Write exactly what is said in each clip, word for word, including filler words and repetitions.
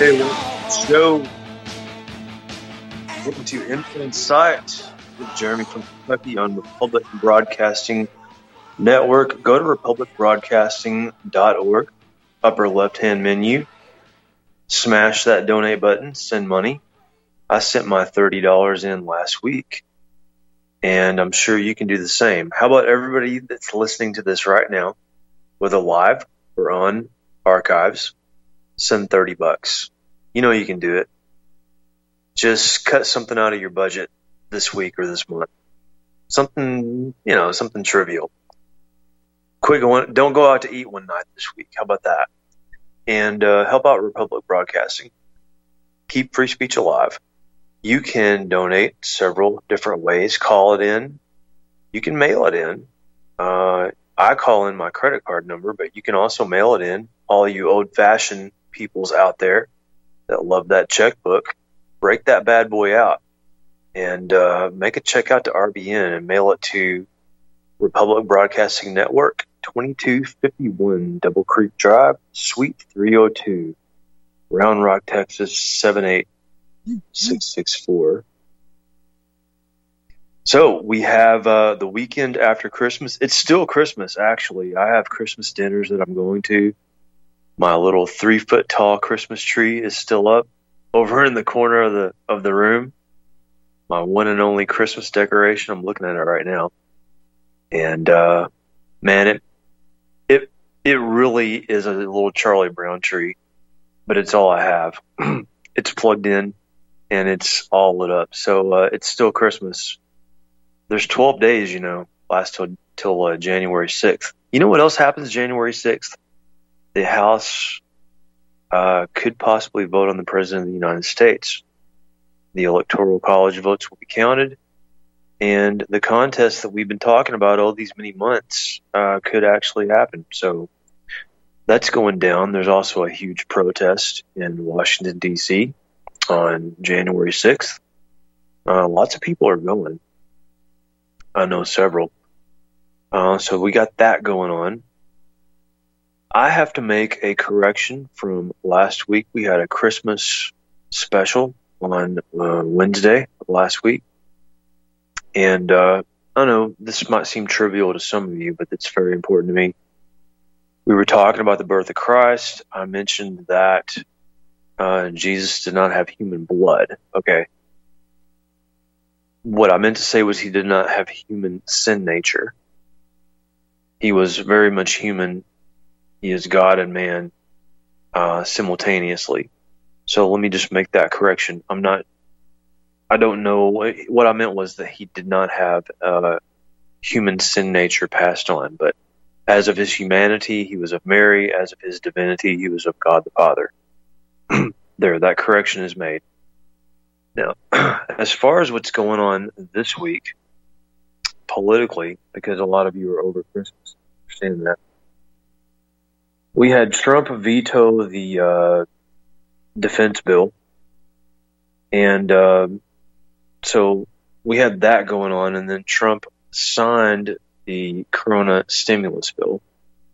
Hey, welcome to the show. Welcome to Influence Sight with Jeremy from Kentucky on Republic Broadcasting Network. Go to republic broadcasting dot org, upper left-hand menu. Smash that donate button, send money. I sent my thirty dollars in last week, and I'm sure you can do the same. How about everybody that's listening to this right now, whether live or on archives, send thirty bucks. You know you can do it. Just cut something out of your budget this week or this month. Something, you know, something trivial. Quick, don't go out to eat one night this week. How about that? And uh, help out Republic Broadcasting. Keep free speech alive. You can donate several different ways. Call it in. You can mail it in. Uh, I call in my credit card number, but you can also mail it in. All you old-fashioned peoples out there that love that checkbook, break that bad boy out and uh, make a check out to R B N and mail it to Republic Broadcasting Network, twenty-two fifty-one Double Creek Drive, Suite three oh two, Round Rock, Texas, seven eight six six four. So we have uh, the weekend after Christmas. It's still Christmas, actually. I have Christmas dinners that I'm going to. My little three-foot tall Christmas tree is still up over in the corner of the of the room. My one and only Christmas decoration. I'm looking at it right now. And uh, man, it it it really is a little Charlie Brown tree, but it's all I have. It's plugged in and it's all lit up. So uh, it's still Christmas. There's twelve days, you know, last till till uh, January sixth. You know what else happens January sixth? The House uh, could possibly vote on the President of the United States. The Electoral College votes will be counted, and the contest that we've been talking about all these many months uh, could actually happen. So that's going down. There's also a huge protest in Washington, D C on January sixth. Uh, lots of people are going. I know several. Uh, so we got that going on. I have to make a correction from last week. We had a Christmas special on uh, Wednesday of last week. And uh, I know this might seem trivial to some of you, but it's very important to me. We were talking about the birth of Christ. I mentioned that uh, Jesus did not have human blood. Okay. What I meant to say was he did not have human sin nature. He was very much human. He is God and man uh, simultaneously. So let me just make that correction. I'm not, I don't know, what I meant was that he did not have uh, human sin nature passed on, but as of his humanity, he was of Mary. As of his divinity, he was of God the Father. There, that correction is made. Now, as far as what's going on this week, politically, because a lot of you are over Christmas, understand that. We had Trump veto the uh, defense bill, and uh, so we had that going on, and then Trump signed the Corona stimulus bill.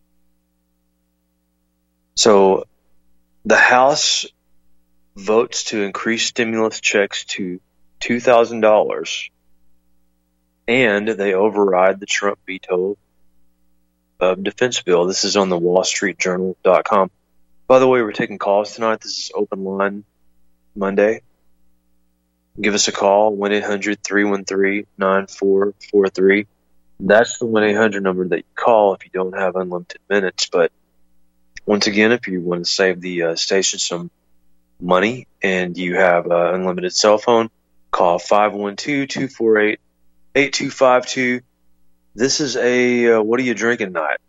So the House votes to increase stimulus checks to two thousand dollars, and they override the Trump veto of defense bill. This is on the wall street journal dot com. By the way, we're taking calls tonight. This is open line Monday. Give us a call, one eight hundred three one three nine four four three. That's the one eight hundred number that you call if you don't have unlimited minutes. But once again, if you want to save the uh, station some money and you have an unlimited cell phone, call five one two, two four eight, eight two five two. This is a uh, what are you drinking night?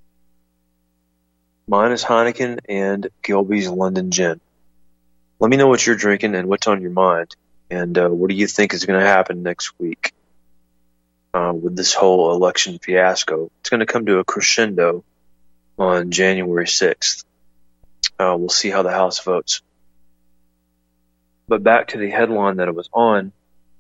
Mine is Heineken and Gilby's London Gin. Let me know what you're drinking and what's on your mind. And uh, what do you think is going to happen next week uh, with this whole election fiasco? It's going to come to a crescendo on January sixth. Uh, we'll see how the House votes. But back to the headline that it was on.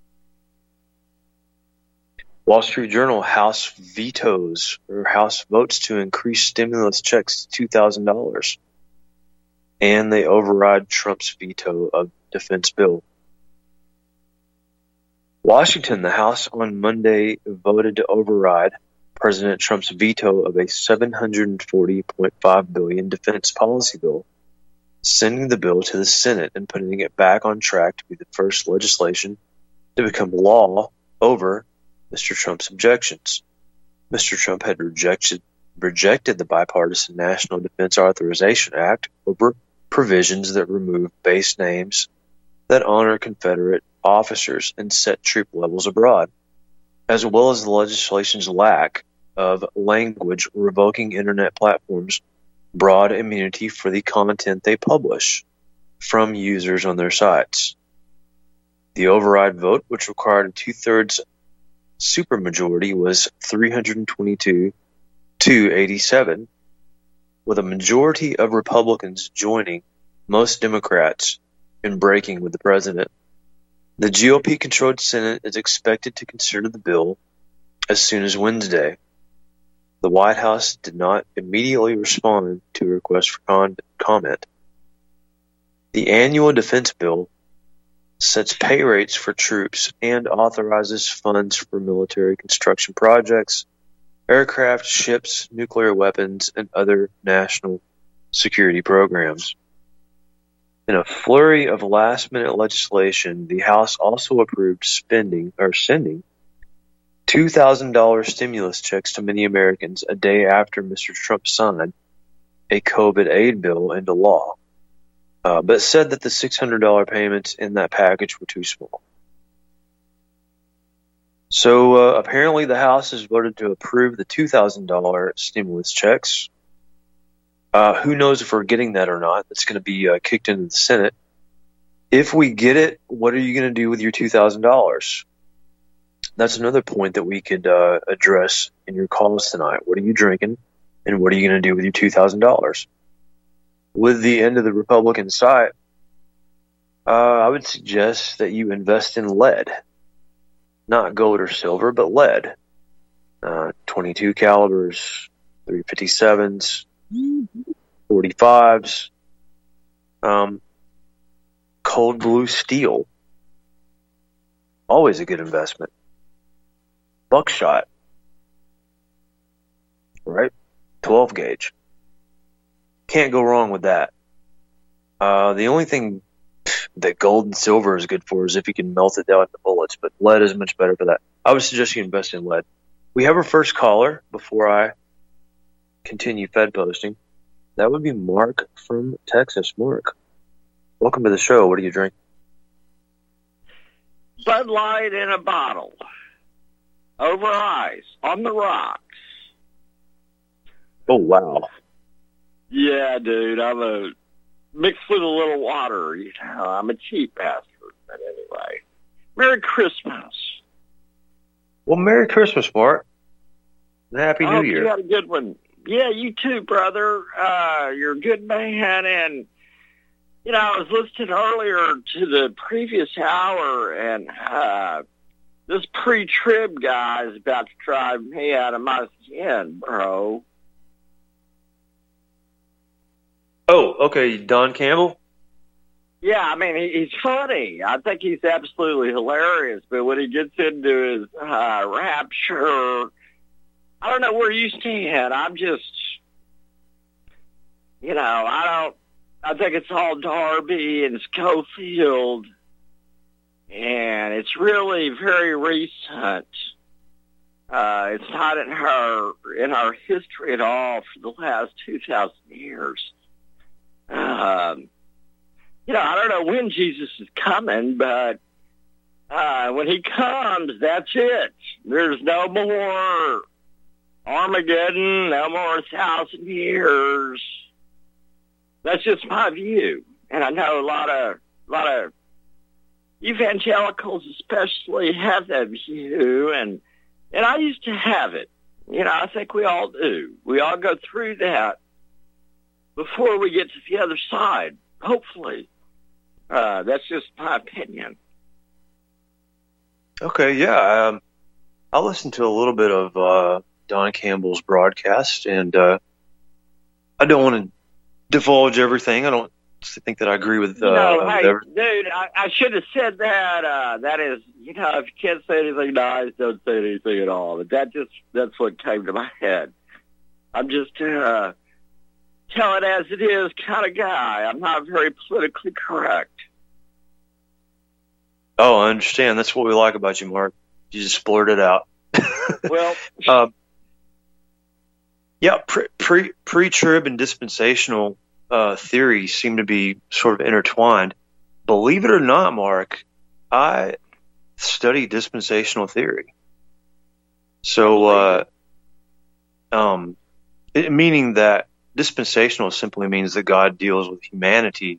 Wall Street Journal, House vetoes or House votes to increase stimulus checks to two thousand dollars. and they override Trump's veto of defense bill. Washington, the House on Monday voted to override President Trump's veto of a seven hundred forty point five billion dollars defense policy bill, sending the bill to the Senate and putting it back on track to be the first legislation to become law over Mister Trump's objections. Mister Trump had rejected rejected the bipartisan National Defense Authorization Act over provisions that remove base names that honor Confederate officers and set troop levels abroad, as well as the legislation's lack of language revoking internet platforms broad immunity for the content they publish from users on their sites. The override vote, which required a two-thirds supermajority, was three hundred twenty-two to eighty-seven, with a majority of Republicans joining most Democrats in breaking with the president. The G O P-controlled Senate is expected to consider the bill as soon as Wednesday. The White House did not immediately respond to a request for con- comment. The annual defense bill sets pay rates for troops and authorizes funds for military construction projects, aircraft, ships, nuclear weapons, and other national security programs. In a flurry of last-minute legislation, the House also approved spending or sending two thousand dollars stimulus checks to many Americans a day after Mister Trump signed a COVID aid bill into law, uh, but said that the six hundred dollars payments in that package were too small. So uh, apparently the House has voted to approve the two thousand dollars stimulus checks. Uh, who knows if we're getting that or not? It's going to be uh, kicked into the Senate. If we get it, what are you going to do with your two thousand dollars? That's another point that we could uh, address in your calls tonight. What are you drinking, and what are you going to do with your two thousand dollars? With the end of the Republican side, uh, I would suggest that you invest in lead. Not gold or silver, but lead. Uh, twenty-two calibers, three fifty-sevens, forty-fives, um, cold blue steel. Always a good investment. Buckshot, right? twelve gauge. Can't go wrong with that. Uh, the only thing that gold and silver is good for is if you can melt it down into bullets, but lead is much better for that. I would suggest you invest in lead. We have our first caller before I continue Fed posting. That would be Mark from Texas. Mark, welcome to the show. What do you drink? Bud Light in a bottle. Over ice. On the rocks. Oh, wow. Yeah, dude. I'm a mixed with a little water. You know, I'm a cheap bastard. But anyway. Merry Christmas. Well, Merry Christmas, Mark. And Happy New Year. You had a good one. Yeah, you too, brother. Uh, you're a good man. And, you know, I was listening earlier to the previous hour, and uh, this pre-trib guy is about to drive me out of my skin, bro. Oh, okay. Don Campbell? Yeah, I mean, he, he's funny. I think he's absolutely hilarious. But when he gets into his uh, rapture, I don't know where you stand. I'm just, you know, I don't, I think it's all Darby and Schofield. And it's really very recent. Uh, it's not in her, in our history at all for the last two thousand years. Um, you know, I don't know when Jesus is coming, but uh, when he comes, that's it. There's no more Armageddon, no more thousand years. That's just my view. And I know a lot of, a lot of evangelicals especially have that view, and, and I used to have it. You know, I think we all do. We all go through that before we get to the other side, hopefully. Uh, that's just my opinion. Okay, yeah. Um, I listened to a little bit of uh, Don Campbell's broadcast, and uh, I don't want to divulge everything. I don't think that I agree with. You know, uh, hey, with dude, I, I should have said that. Uh, that is, you know, if you can't say anything nice, don't say anything at all. But that just, that's what came to my head. I'm just uh, tell it as it is kind of guy. I'm not very politically correct. Oh, I understand. That's what we like about you, Mark. You just blurt it out. Well, um, yeah, pre, pre, pre-trib and dispensational uh, theories seem to be sort of intertwined. Believe it or not, Mark, I study dispensational theory. So, uh, um, it, meaning that dispensational simply means that God deals with humanity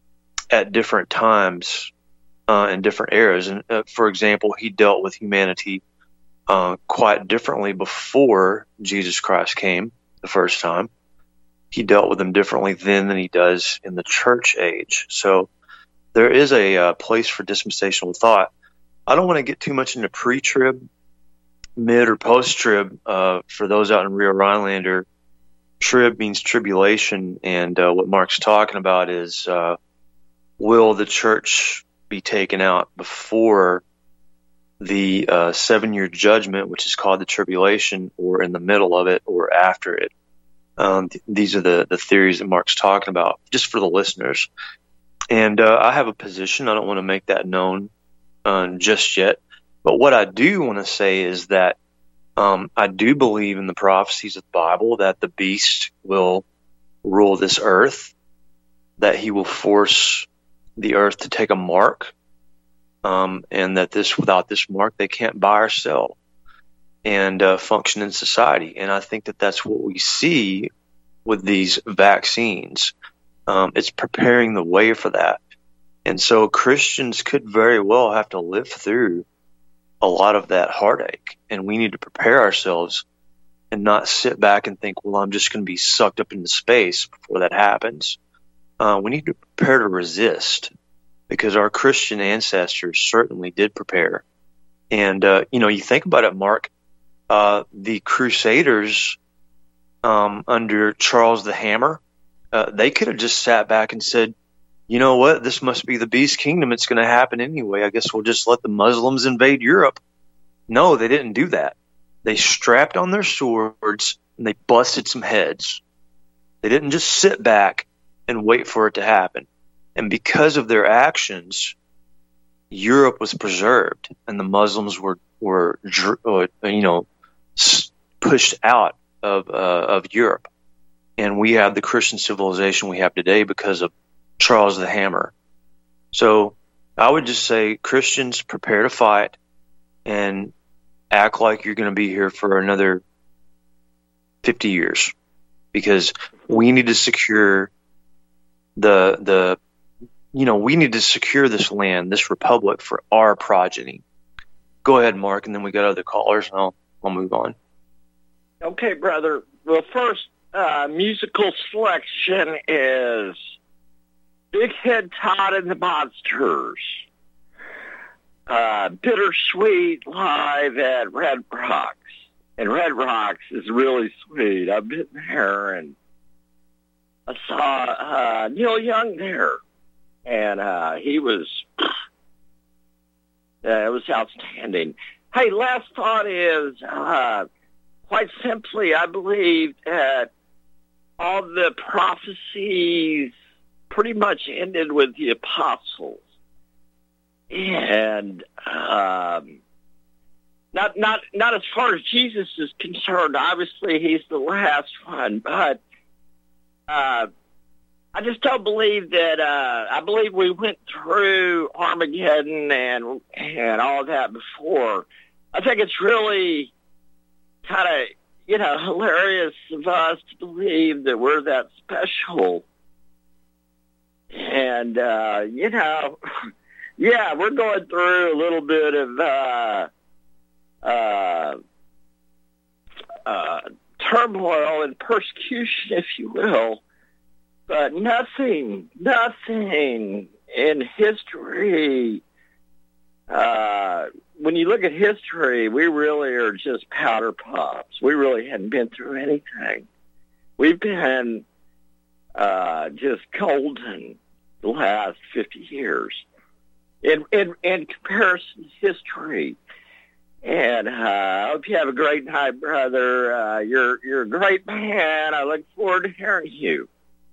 at different times uh, in different eras. And uh, for example, he dealt with humanity uh, quite differently before Jesus Christ came the first time. He dealt with them differently then than he does in the church age. So there is a uh, place for dispensational thought. I don't want to get too much into pre-trib, mid, or post-trib. Uh, for those out in Rio Rhinelander, trib means tribulation, and uh, what Mark's talking about is uh, will the church be taken out before the uh, seven-year judgment, which is called the tribulation, or in the middle of it, or after it. Um, th- these are the, the theories that Mark's talking about, just for the listeners. And uh, I have a position. I don't want to make that known uh, just yet. But what I do want to say is that um, I do believe in the prophecies of the Bible that the beast will rule this earth, that he will force the earth to take a mark, um, and that this without this mark they can't buy or sell and uh, function in society. And I think that that's what we see with these vaccines. Um, it's preparing the way for that. And so Christians could very well have to live through a lot of that heartache. And we need to prepare ourselves and not sit back and think, well, I'm just going to be sucked up into space before that happens. Uh, we need to prepare to resist, because our Christian ancestors certainly did prepare. And, uh, you know, you think about it, Mark, uh, the Crusaders um, under Charles the Hammer, uh, they could have just sat back and said, you know what, this must be the beast kingdom. It's going to happen anyway. I guess we'll just let the Muslims invade Europe. No, they didn't do that. They strapped on their swords and they busted some heads. They didn't just sit back and wait for it to happen. And because of their actions, Europe was preserved, and the Muslims were were uh, you know pushed out of uh, of Europe. And we have the Christian civilization we have today because of Charles the Hammer. So I would just say, Christians, prepare to fight and act like you're going to be here for another fifty years, because we need to secure the the you know we need to secure this land, this republic, for our progeny. Go ahead, Mark, and then we got other callers, and I'll I'll move on. Okay, brother. Well, first uh, musical selection is Big Head Todd and the Monsters. Uh, Bittersweet live at Red Rocks. And Red Rocks is really sweet. I've been there, and I saw uh, Neil Young there. And uh, he was, uh, it was outstanding. Hey, last thought is, uh, quite simply, I believe that all the prophecies pretty much ended with the apostles. And um, not not not as far as Jesus is concerned. Obviously, he's the last one, but uh, I just don't believe that. Uh, I believe we went through Armageddon and and all of that before. I think it's really kind of, you know, hilarious of us to believe that we're that special. And uh, you know. Yeah, we're going through a little bit of uh, uh, uh, turmoil and persecution, if you will, but nothing, nothing in history. Uh, when you look at history, we really are just powder puffs. We really hadn't been through anything. We've been uh, just golden. the last fifty years in, in, in comparison to history. And uh, I hope you have a great night, brother. Uh, you're, you're a great man. I look forward to hearing you.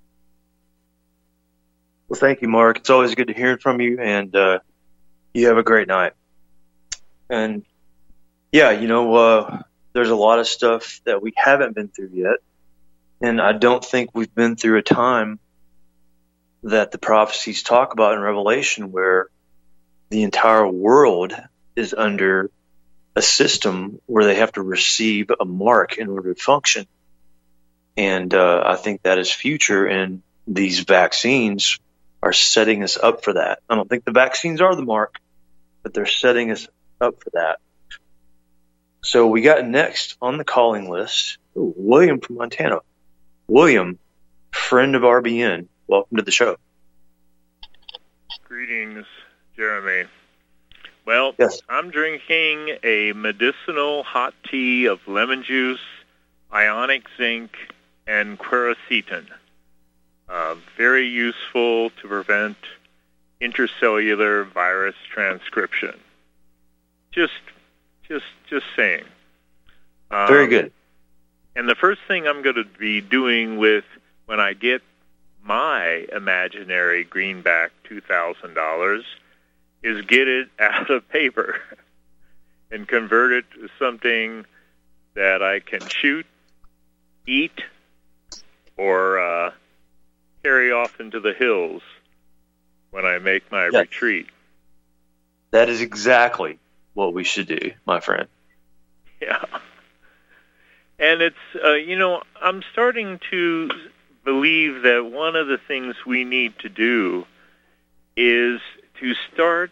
Well, thank you, Mark. It's always good to hear from you, and uh, you have a great night. And, yeah, you know, uh, there's a lot of stuff that we haven't been through yet, and I don't think we've been through a time that the prophecies talk about in Revelation where the entire world is under a system where they have to receive a mark in order to function. And uh, I think that is future, and these vaccines are setting us up for that. I don't think the vaccines are the mark, but they're setting us up for that. So we got next on the calling list, ooh, William from Montana. William, friend of R B N, welcome to the show. Greetings, Jeremy. Well, yes. I'm drinking a medicinal hot tea of lemon juice, ionic zinc, and quercetin. Uh, very useful to prevent intercellular virus transcription. Just, just, just saying. Um, very good. And the first thing I'm going to be doing with when I get my imaginary greenback two thousand dollars is get it out of paper and convert it to something that I can shoot, eat, or uh, carry off into the hills when I make my yes. retreat. That is exactly what we should do, my friend. Yeah. And it's, uh, you know, I'm starting to believe that one of the things we need to do is to start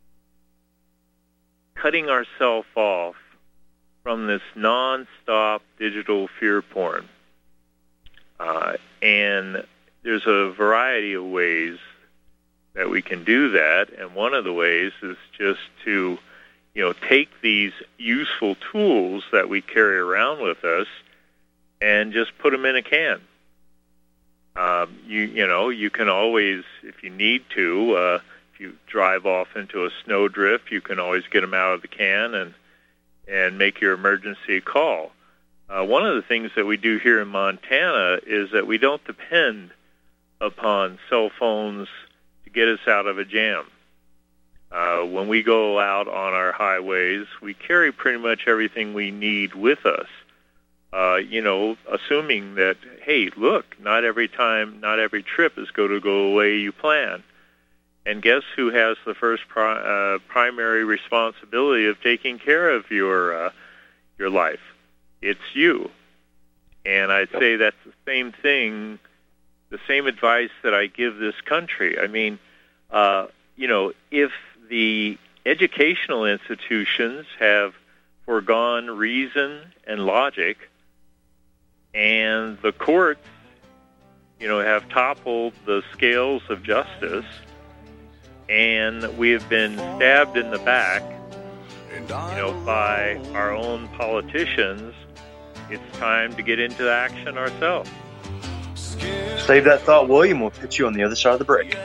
cutting ourselves off from this nonstop digital fear porn. Uh, and there's a variety of ways that we can do that, and one of the ways is just to, you know, take these useful tools that we carry around with us and just put them in a can. Um, you you know, you can always, if you need to, uh, if you drive off into a snowdrift, you can always get them out of the can and and make your emergency call. Uh, one of the things that we do here in Montana is that we don't depend upon cell phones to get us out of a jam. Uh, when we go out on our highways, we carry pretty much everything we need with us. Uh, you know, assuming that, hey, look, not every time, not every trip is going to go the way you plan. And guess who has the first pri- uh, primary responsibility of taking care of your uh, your life? It's you. And I'd say that's the same thing, the same advice that I give this country. I mean, uh, you know, if the educational institutions have foregone reason and logic, and the courts, you know, have toppled the scales of justice, and we have been stabbed in the back, you know, by our own politicians, it's time to get into action ourselves. Save that thought, William. We'll pitch you on the other side of the break.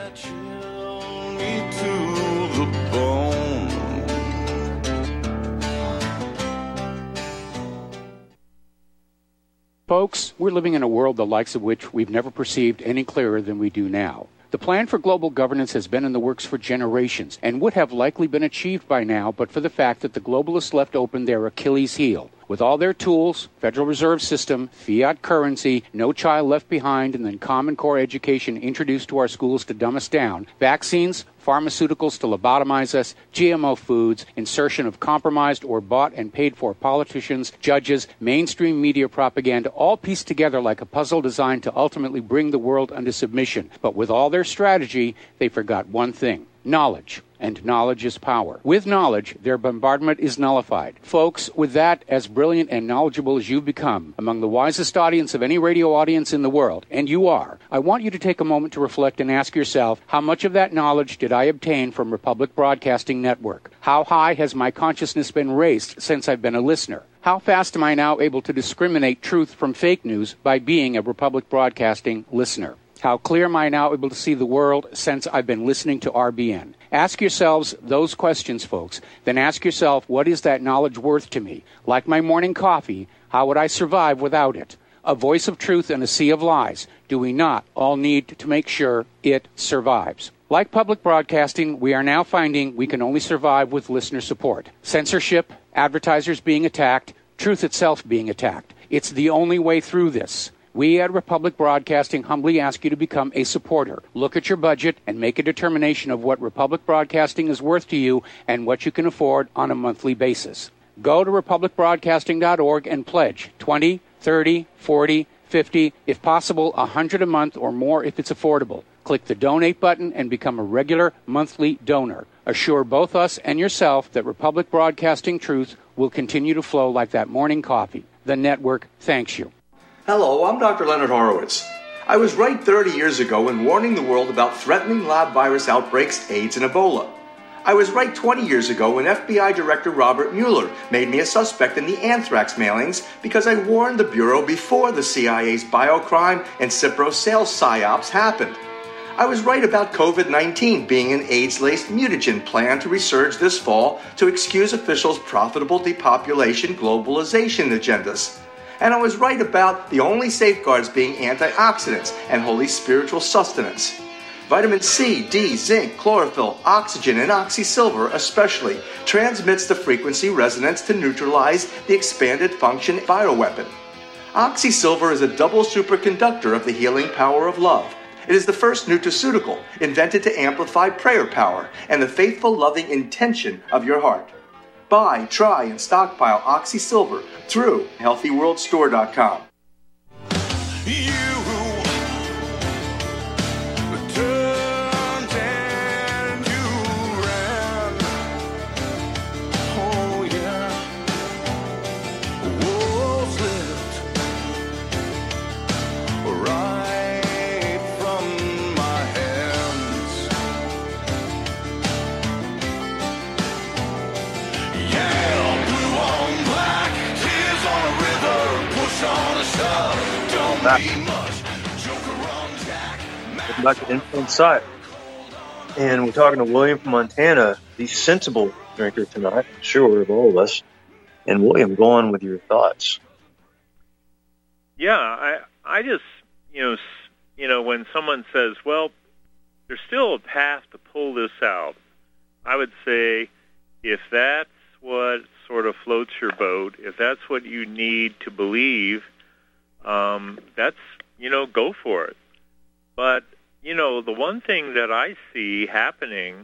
Folks, we're living in a world the likes of which we've never perceived any clearer than we do now. The plan for global governance has been in the works for generations and would have likely been achieved by now but for the fact that the globalists left open their Achilles heel. With all their tools, Federal Reserve System, fiat currency, no child left behind, and then Common Core education introduced to our schools to dumb us down, vaccines, pharmaceuticals to lobotomize us, G M O foods, insertion of compromised or bought and paid for politicians, judges, mainstream media propaganda, all pieced together like a puzzle designed to ultimately bring the world under submission. But with all their strategy, they forgot one thing: knowledge. And knowledge is power. With knowledge, their bombardment is nullified. Folks, with that, as brilliant and knowledgeable as you've become, among the wisest audience of any radio audience in the world, and you are, I want you to take a moment to reflect and ask yourself, how much of that knowledge did I obtain from Republic Broadcasting Network? How high has my consciousness been raised since I've been a listener? How fast am I now able to discriminate truth from fake news by being a Republic Broadcasting listener? How clear am I now able to see the world since I've been listening to R B N? Ask yourselves those questions, folks. Then ask yourself, what is that knowledge worth to me? Like my morning coffee, how would I survive without it? A voice of truth in a sea of lies. Do we not all need to make sure it survives? Like public broadcasting, we are now finding we can only survive with listener support. Censorship, advertisers being attacked, truth itself being attacked. It's the only way through this. We at Republic Broadcasting humbly ask you to become a supporter. Look at your budget and make a determination of what Republic Broadcasting is worth to you and what you can afford on a monthly basis. Go to republic broadcasting dot org and pledge twenty, thirty, forty, fifty, if possible, one hundred a month or more if it's affordable. Click the donate button and become a regular monthly donor. Assure both us and yourself that Republic Broadcasting truth will continue to flow like that morning coffee. The network thanks you. Hello, I'm Doctor Leonard Horowitz. I was right thirty years ago in warning the world about threatening lab virus outbreaks, AIDS, and Ebola. I was right twenty years ago when F B I Director Robert Mueller made me a suspect in the anthrax mailings because I warned the Bureau before the C I A's biocrime and Cipro sales psyops happened. I was right about COVID nineteen being an AIDS-laced mutagen plan to resurge this fall to excuse officials' profitable depopulation globalization agendas. And I was right about the only safeguards being antioxidants and holy spiritual sustenance. Vitamin C, D, zinc, chlorophyll, oxygen, and oxysilver especially transmits the frequency resonance to neutralize the expanded function bioweapon. Oxysilver is a double superconductor of the healing power of love. It is the first nutraceutical invented to amplify prayer power and the faithful, loving intention of your heart. Buy, try, and stockpile Oxysilver through healthy world store dot com. You turned and you ran. Oh yeah. Wolves slipped right from my hands. Yeah, blue on black, tears on a river, push on a shove. Don't be much, Joker on Jack. Welcome back to Influence Sight. And we're talking to William from Montana, the sensible drinker tonight, I'm sure, of all of us. And William, go on with your thoughts. Yeah, I I just, you know, s- you know, when someone says, well, there's still a path to pull this out, I would say if that's what sort of floats your boat, if that's what you need to believe, um, that's, you know, go for it. But, you know, the one thing that I see happening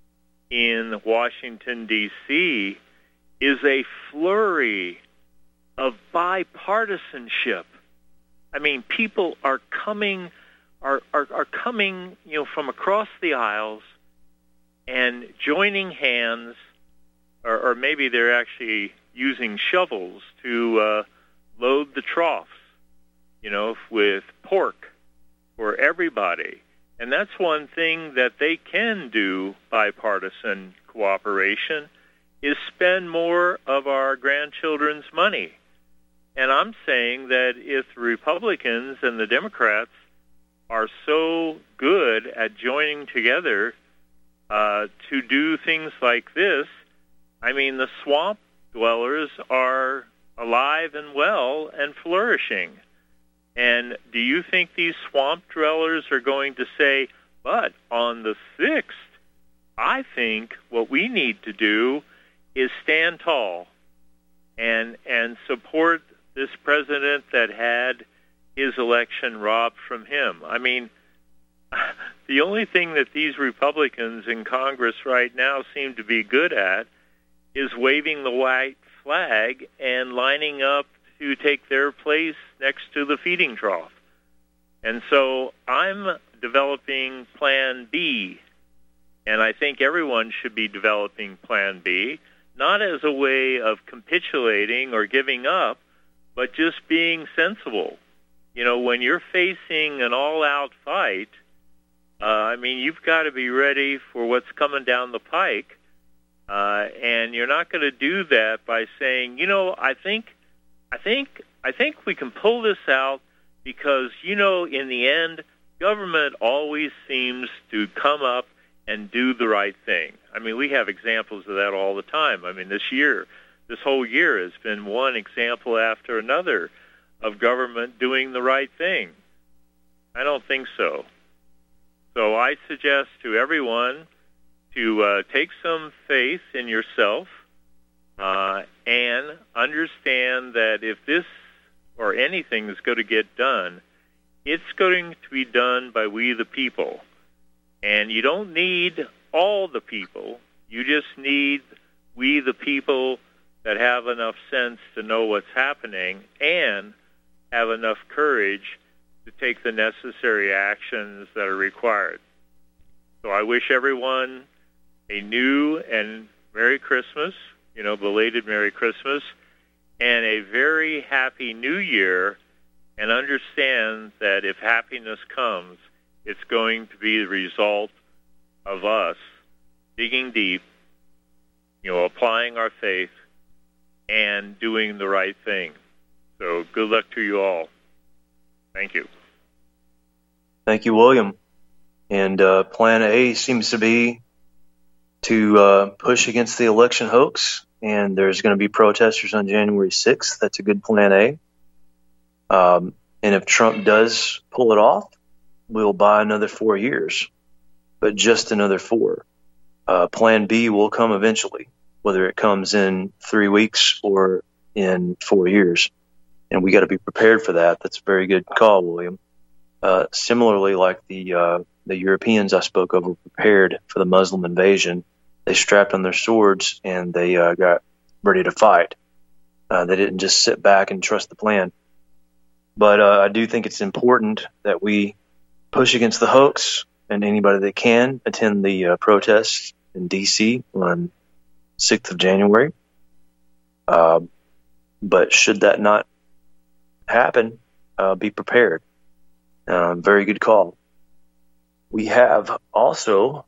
in Washington, D C is a flurry of bipartisanship. I mean, people are coming, are, are, are coming, you know, from across the aisles and joining hands, or, or maybe they're actually using shovels to uh, load the troughs, you know, with pork for everybody. And that's one thing that they can do, bipartisan cooperation, is spend more of our grandchildren's money. And I'm saying that if the Republicans and the Democrats are so good at joining together uh, to do things like this, I mean, the swamp dwellers are alive and well and flourishing. And do you think these swamp dwellers are going to say, but on the sixth, I think what we need to do is stand tall and and support this president that had his election robbed from him? I mean, the only thing that these Republicans in Congress right now seem to be good at is waving the white flag and lining up to take their place next to the feeding trough. And so I'm developing Plan B, and I think everyone should be developing Plan B, not as a way of capitulating or giving up, but just being sensible. You know, when you're facing an all-out fight, uh, I mean, you've got to be ready for what's coming down the pike, uh, and you're not going to do that by saying, you know, I think, I think, I think we can pull this out because, you know, in the end, government always seems to come up and do the right thing. I mean, we have examples of that all the time. I mean, this year, this whole year has been one example after another of government doing the right thing. I don't think so. So I suggest to everyone to uh, take some faith in yourself uh, and understand that if this or anything is going to get done, it's going to be done by we the people. And you don't need all the people. You just need we the people that have enough sense to know what's happening and have enough courage to take the necessary actions that are required. So I wish everyone a new and Merry Christmas, you know, belated Merry Christmas, and a very happy New Year, and understand that if happiness comes, it's going to be the result of us digging deep, you know, applying our faith, and doing the right thing. So good luck to you all. Thank you. Thank you, William. And uh, Plan A seems to be to uh, push against the election hoax, and there's going to be protesters on January sixth. That's a good Plan A. Um, and if Trump does pull it off, we'll buy another four years, but just another four. Uh, Plan B will come eventually, whether it comes in three weeks or in four years. And we got to be prepared for that. That's a very good call, William. Uh, similarly, like the uh, the Europeans I spoke of were prepared for the Muslim invasion. They strapped on their swords and they uh, got ready to fight. Uh, they didn't just sit back and trust the plan. But uh, I do think it's important that we push against the hoax, and anybody that can attend the uh, protests in D C on sixth of January. Uh, but should that not happen, uh, be prepared. Uh, very good call. We have also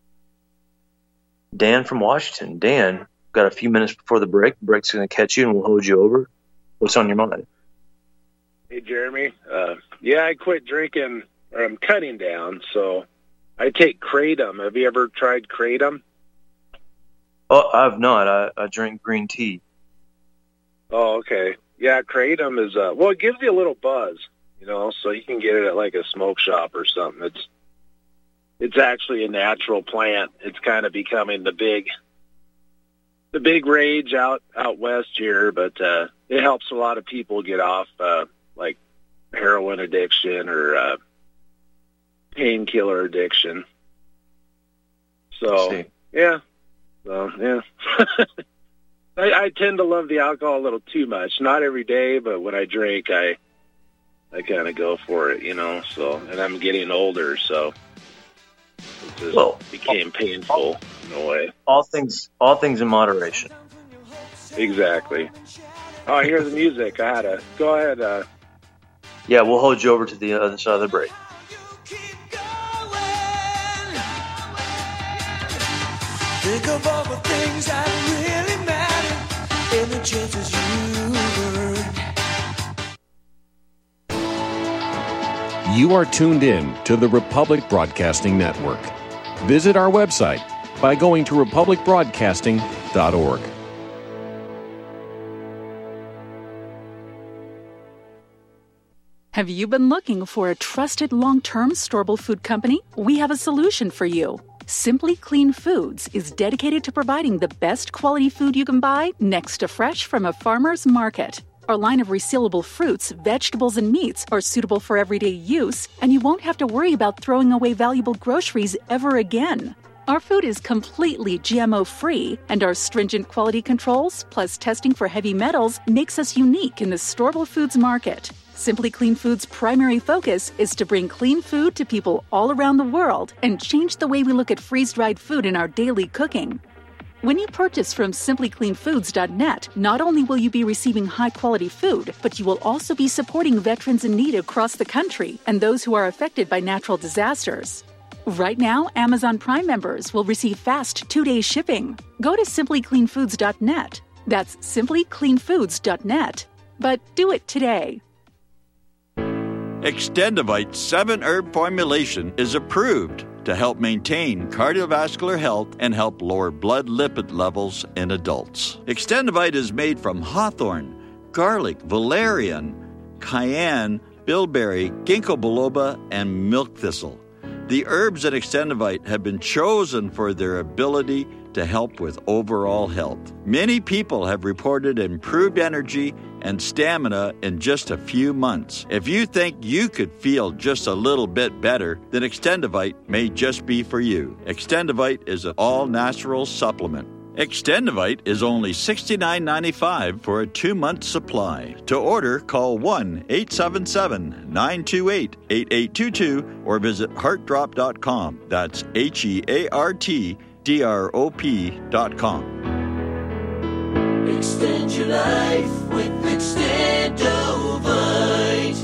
Dan from Washington. Dan, got a few minutes before the break. The break's going to catch you, and we'll hold you over. What's on your mind? Hey, Jeremy. Uh, yeah, I quit drinking, or I'm cutting down, so I take Kratom. Have you ever tried Kratom? Oh, I've not. I, I drink green tea. Oh, okay. Yeah, Kratom is, uh, well, it gives you a little buzz, you know, so you can get it at like a smoke shop or something. It's it's actually a natural plant. It's kind of becoming the big the big rage out, out west here, but uh, it helps a lot of people get off, uh, like heroin addiction or uh, painkiller addiction. So, yeah. So, yeah. I, I tend to love the alcohol a little too much. Not every day, but when I drink, I I kind of go for it, you know. So, and I'm getting older, so it just well, became painful in a way. All things, all things in moderation. Exactly. Oh, I hear the music. I had to go ahead. Uh, yeah, we'll hold you over to the other side of the break. Think of all the things that really matter and the chances you earn. You are tuned in to the Republic Broadcasting Network. Visit our website by going to republic broadcasting dot org. Have you been looking for a trusted long-term storable food company? We have a solution for you. Simply Clean Foods is dedicated to providing the best quality food you can buy next to fresh from a farmer's market. Our line of resealable fruits, vegetables, and meats are suitable for everyday use, and you won't have to worry about throwing away valuable groceries ever again. Our food is completely G M O-free, and our stringent quality controls, plus testing for heavy metals, makes us unique in the storable foods market. Simply Clean Foods' primary focus is to bring clean food to people all around the world and change the way we look at freeze-dried food in our daily cooking. When you purchase from simply clean foods dot net, not only will you be receiving high-quality food, but you will also be supporting veterans in need across the country and those who are affected by natural disasters. Right now, Amazon Prime members will receive fast two-day shipping. Go to simply clean foods dot net. That's simply clean foods dot net. But do it today. Extendivite's seven-herb formulation is approved to help maintain cardiovascular health and help lower blood lipid levels in adults. Extendivite is made from hawthorn, garlic, valerian, cayenne, bilberry, ginkgo biloba, and milk thistle. The herbs in Extendivite have been chosen for their ability to help with overall health. Many people have reported improved energy and stamina in just a few months. If you think you could feel just a little bit better, then Extendivite may just be for you. Extendivite is an all-natural supplement. Extendivite is only sixty-nine ninety-five for a two-month supply. To order, call one eight seven seven, nine two eight, eight eight two two or visit heart drop dot com. That's H E A R T D R O P dot com. Extend your life with Extendovite.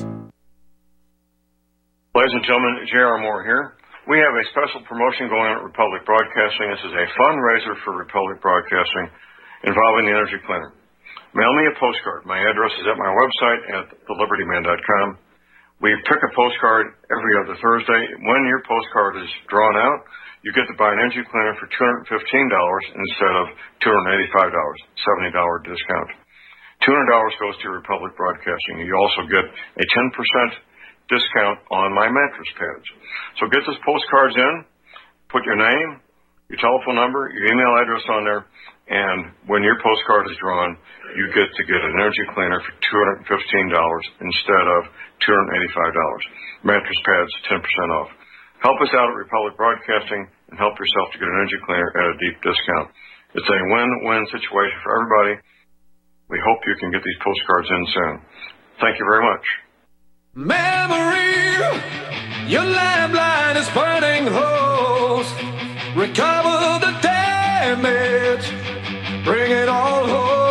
Ladies and gentlemen, J R. Moore here. We have a special promotion going on at Republic Broadcasting. This is a fundraiser for Republic Broadcasting involving the Energy Cleaner. Mail me a postcard. My address is at my website at the liberty man dot com. We pick a postcard every other Thursday. When your postcard is drawn out, you get to buy an Energy Cleaner for two hundred fifteen dollars instead of two hundred eighty-five dollars, seventy dollars discount. two hundred dollars goes to Republic Broadcasting. You also get a ten percent discount on my mattress pads. So get those postcards in, put your name, your telephone number, your email address on there, and when your postcard is drawn, you get to get an Energy Cleaner for two hundred fifteen dollars instead of two hundred eighty-five dollars. Mattress pads, ten percent off. Help us out at Republic Broadcasting and help yourself to get an Energy Cleaner at a deep discount. It's a win-win situation for everybody. We hope you can get these postcards in soon. Thank you very much. Memory, your lifeline is burning holes. Recover the damage, bring it all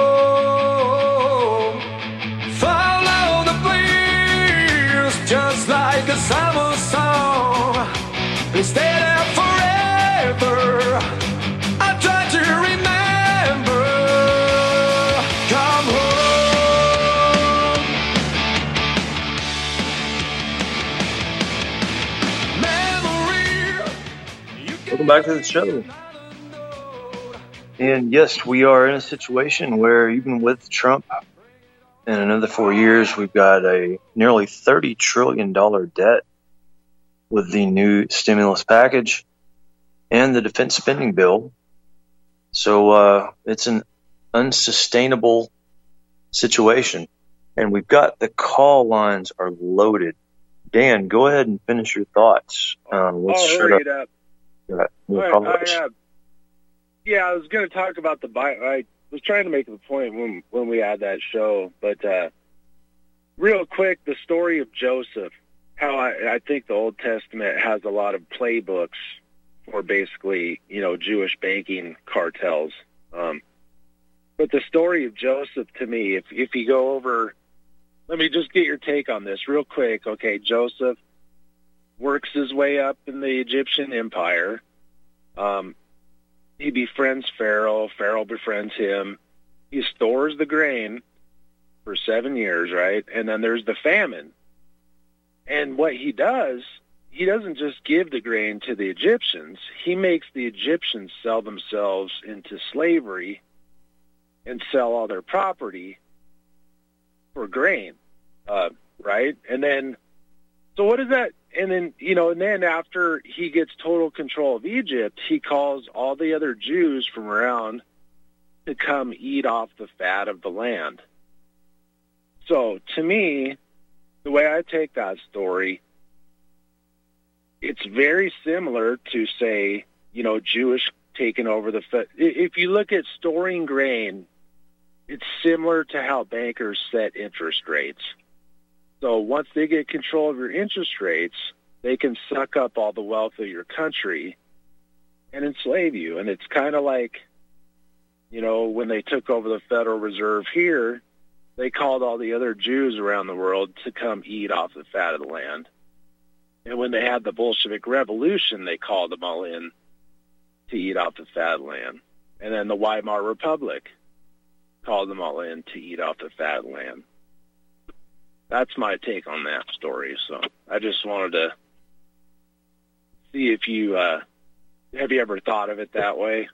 home. Follow the breeze, just like a summer song. And stay there forever. I try to remember. Come home. Welcome back to the show. And yes, we are in a situation where even with Trump in another four years, we've got a nearly thirty trillion dollars debt with the new stimulus package and the defense spending bill. So uh, it's an unsustainable situation. And we've got the call lines are loaded. Dan, go ahead and finish your thoughts. Um, let's I'll hurry it up. Yeah, no I, problem. I, uh, yeah, I was going to talk about the Bible. I was trying to make the point when when we had that show, but uh, real quick, the story of Joseph, how I, I think the Old Testament has a lot of playbooks for basically, you know, Jewish banking cartels. Um, but the story of Joseph, to me, if if you go over, let me just get your take on this real quick. Okay, Joseph works his way up in the Egyptian empire. Um, he befriends Pharaoh. Pharaoh befriends him. He stores the grain for seven years, right? And then there's the famine. And what he does, he doesn't just give the grain to the Egyptians. He makes the Egyptians sell themselves into slavery and sell all their property for grain, uh, right? And then, so what is that? And then, you know, and then after he gets total control of Egypt, he calls all the other Jews from around to come eat off the fat of the land. So to me, the way I take that story, it's very similar to, say, you know, Jewish taking over the fat. If you look at storing grain, it's similar to how bankers set interest rates. So once they get control of your interest rates, they can suck up all the wealth of your country and enslave you. And it's kind of like, you know, when they took over the Federal Reserve here, they called all the other Jews around the world to come eat off the fat of the land. And when they had the Bolshevik Revolution, they called them all in to eat off the fat of the land. And then the Weimar Republic called them all in to eat off the fat of the land. that's my take on that story. So I just wanted to see if you uh, have you ever thought of it that way?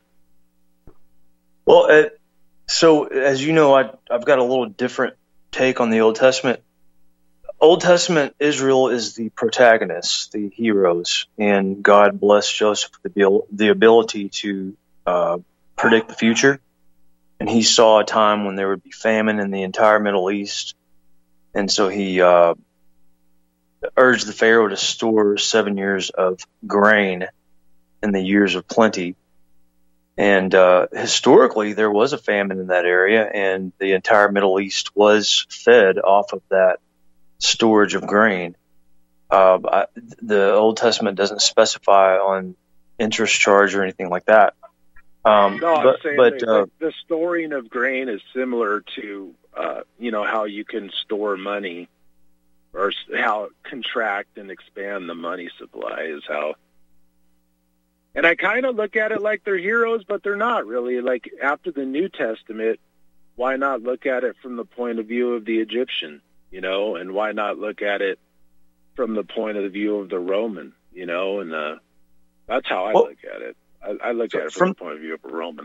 Well, uh, so as you know, I, I've got a little different take on the Old Testament. Old Testament Israel is the protagonists, the heroes, and God blessed Joseph with the, the ability to uh, predict the future. And he saw a time when there would be famine in the entire Middle East. And so he uh, urged the Pharaoh to store seven years of grain in the years of plenty. And uh, historically, there was a famine in that area, and the entire Middle East was fed off of that storage of grain. Uh, I, the Old Testament doesn't specify on interest charge or anything like that. Um, no, I'm but, saying but that, uh, like, the storing of grain is similar to, uh, you know, how you can store money, or s- how contract and expand the money supply is how. And I kind of look at it like they're heroes, but they're not really. Like, after the New Testament, why not look at it from the point of view of the Egyptian, you know, and why not look at it from the point of view of the Roman, you know, and uh, that's how I well, look at it. I, I look at it from, from the point of view of a Roman.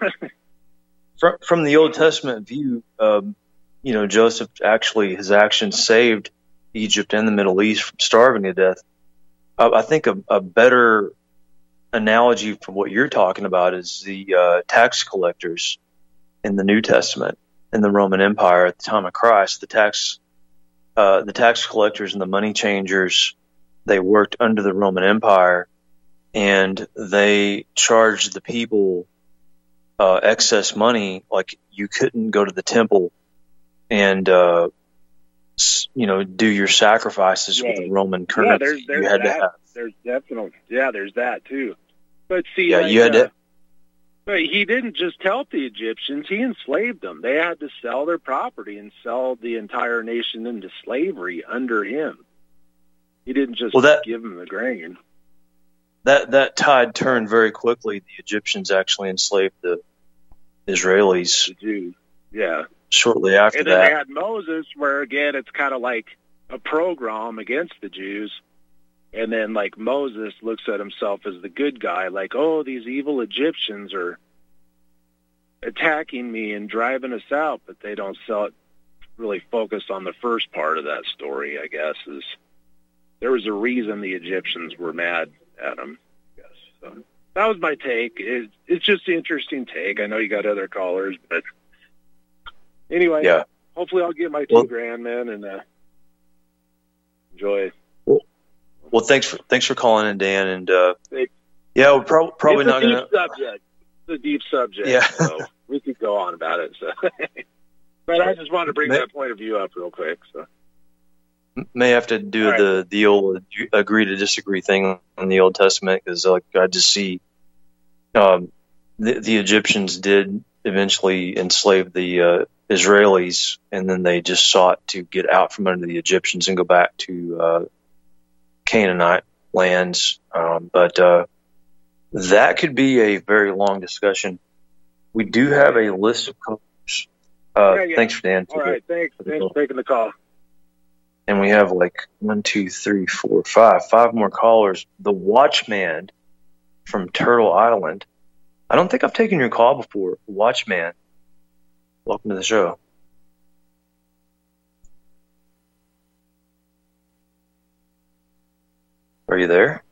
from, from the Old Testament view, um, you know, Joseph actually, his actions saved Egypt and the Middle East from starving to death. Uh, I think a, a better analogy for what you're talking about is the uh, tax collectors in the New Testament in the Roman Empire at the time of Christ. The tax uh, the tax collectors and the money changers, they worked under the Roman Empire, and they charged the people uh, excess money. Like, you couldn't go to the temple and uh, you know do your sacrifices yeah. with the Roman Yeah, currency. there's, there's you had that. to have. There's definitely, yeah, there's that too. But see, Yeah, like, you had uh, to. but he didn't just help the Egyptians; he enslaved them. They had to sell their property and sell the entire nation into slavery under him. He didn't just Well, that- give them the grain. That that tide turned very quickly. The Egyptians actually enslaved the Israelis The Jews, yeah. shortly after And then that. they had Moses, where again it's kind of like a pogrom against the Jews. And then, like, Moses looks at himself as the good guy, like, oh, these evil Egyptians are attacking me and driving us out, but they don't sell it, really focus on the first part of that story, I guess, is there was a reason the Egyptians were mad at him. I guess. So that was my take. It, it's just an interesting take. I know you got other callers, but anyway, Yeah. hopefully I'll get my two Well- grand, man, and uh, enjoy. Well, thanks for thanks for calling in, Dan. And uh, Thanks. yeah, we're prob- probably it's not a going deep to. subject. It's a deep subject. Yeah. So we could go on about it. So, but I just wanted to bring May- that point of view up real quick. So May have to do All right. the the old agree to disagree thing on the Old Testament, because like I just see um, the the Egyptians did eventually enslave the uh, Israelis, and then they just sought to get out from under the Egyptians and go back to uh, Canaanite lands. Um, but uh, that could be a very long discussion. We do have a list of callers. Uh, Yeah, yeah. Thanks for Dan. all right, thanks. Thanks for taking the call. And we have like one, two, three, four, five, five more callers. The Watchman from Turtle Island. I don't think I've taken your call before. Watchman, welcome to the show. Are you there?